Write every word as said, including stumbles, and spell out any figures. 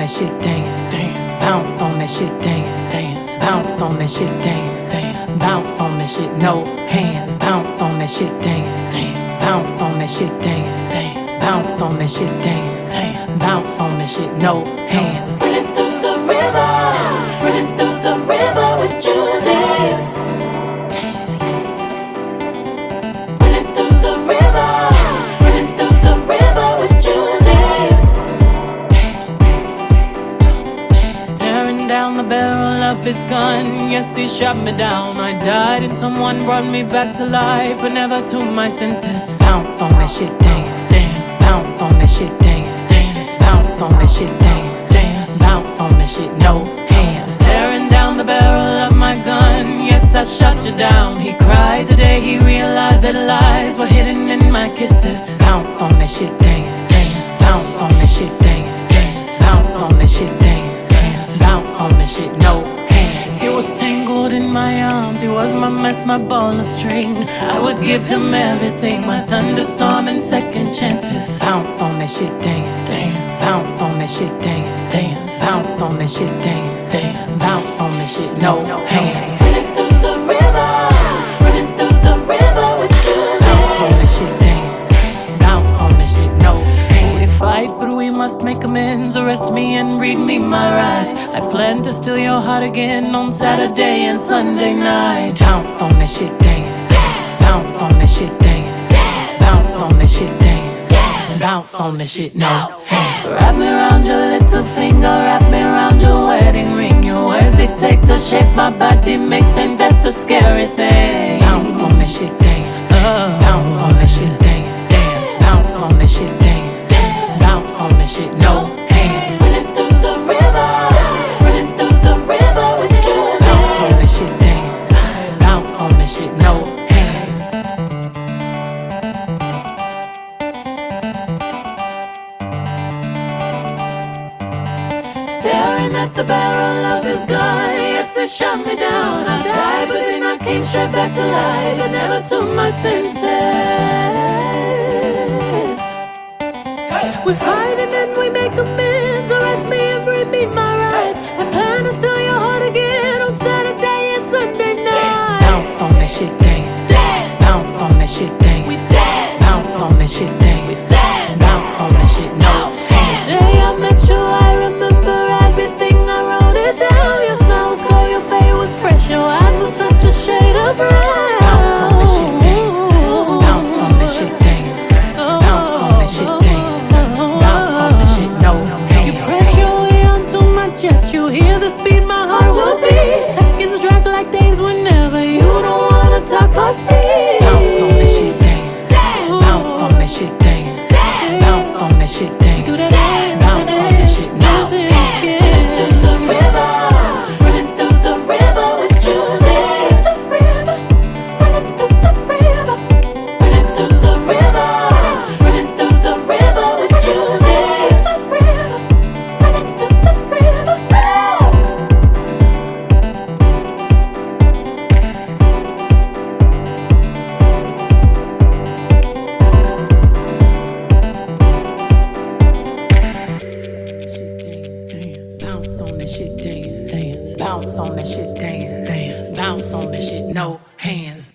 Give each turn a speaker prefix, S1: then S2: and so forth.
S1: that shit, dance, dance. Bounce on that shit, dance, dance. Bounce on that shit, dance, dance. Bounce on that shit, no hands. Bounce on that shit, dance, dance. Bounce on that shit, dance, dance. Bounce on that shit, dance, dance. Bounce on that shit, no hands.
S2: Running through the river, running through the river with you dance. Running through the river, running through the river with you dance.
S1: Staring down the barrel of his gun, yes, he shot me down. I died and someone brought me back to life, but never to my senses. Bounce on that shit, dance, dance. Bounce on that shit, dance, dance. Bounce on that shit, dance, dance. Bounce on that shit, no hands. Staring down the barrel of my gun, yes, I shot you down. He cried the day he realized that lies were hidden in my kisses. Bounce on that shit, dance, dance. Bounce on that shit, dance, dance. Bounce on that shit, dance, dance. Bounce on that shit, no hands. He was tangled in my arms, he was my mess, my ball of string. I would give him everything, my thunderstorm and second chances. Bounce on that shit, dance, dance. Bounce on that shit, dance, dance. Bounce on that shit, dance, dance. Bounce on that shit, no hands.
S2: Running through the river, running through the river with you
S1: Bounce on that
S2: dance.
S1: shit, dance. Bounce on that shit, no hands. We fight, but we must make amends. Arrest me and read me my rights. I plan to steal your heart again on Saturday and Sunday night. Bounce on that shit, dance, dance. Bounce on that shit, dance, dance. Bounce on that shit, dance, dance. Bounce on that shit, no hands. Wrap me around your little finger, wrap me around your wedding ring. Your words dictate the shape my body makes, ain't that the scary thing? Bounce on that shit, dance, oh. Bounce on that shit, dance, dance. Bounce on that shit, dance, dance. Bounce on that shit, no hands.
S2: Running through the river, running through the river with you
S1: Bounce on
S2: dance.
S1: that shit, dance. Bounce on that shit, no hands.
S2: Staring at the barrel of his gun, yes, it shot me down. I died, but then I came straight back to life, but never to my senses. We fight and then we make amends. Arrest me and bring me my rights. I plan to steal your heart again on Saturday and Sunday night.
S1: Bounce on that shit, dance.
S2: Dance,
S1: Bounce on that shit, dance.
S2: we dance.
S1: Bounce on that shit, dance.
S2: Dance,
S1: Bounce on that shit, no hands.
S2: the day I met you, I remember everything. I wrote it down. Your smile was cold, your face was fresh, your eyes were such a shade of brown.
S1: Bounce on that shit, dance. Bounce on that shit, dance. Bounce on that shit, dance. Bounce on that shit, no
S2: You
S1: hands.
S2: press your way onto my chest. You hear the speed my heart will beat. Seconds drag like days whenever you don't wanna talk or speak.
S1: Bounce on that shit, dance. Bounce on that shit, dance. Bounce on that shit, dance.
S2: Do that dance,
S1: Bounce on that shit, no
S2: dance again. Running through the river, running through the river with you dance. Running through the river, running through the river, running through the river with you dance. Running through the river.
S1: Bounce on that shit, dance, dance. Bounce on that shit, dance, dance. Bounce on that shit, no hands.